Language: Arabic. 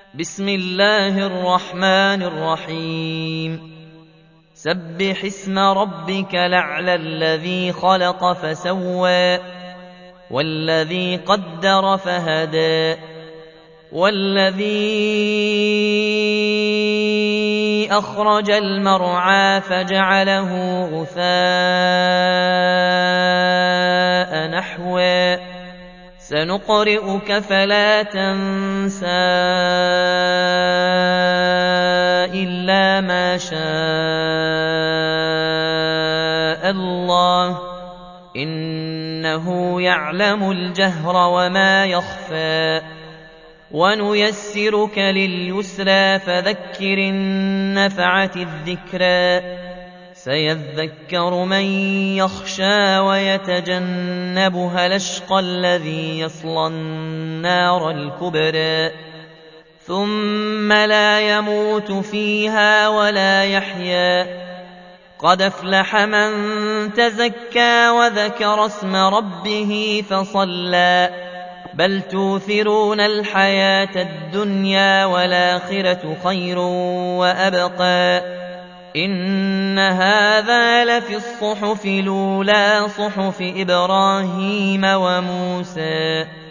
بسم الله الرحمن الرحيم سبح اسم ربك الأعلى الذي خلق فسوى والذي قدر فهدى والذي أخرج المرعى فجعله غثاء نحوا سنقرئك فلا تنسى إلا ما شاء الله إنه يعلم الجهر وما يخفى ونيسرك لليسرى فذكر إن نفعت الذكرى سيذكر من يخشى ويتجنبها الأشقى الذي يصلى النار الكبرى ثم لا يموت فيها ولا يحيا قد أفلح من تزكى وذكر اسم ربه فصلى بل توثرون الحياة الدنيا والآخرة خير وأبقى إن هذا لفي الصحف الأولى صحف إبراهيم وموسى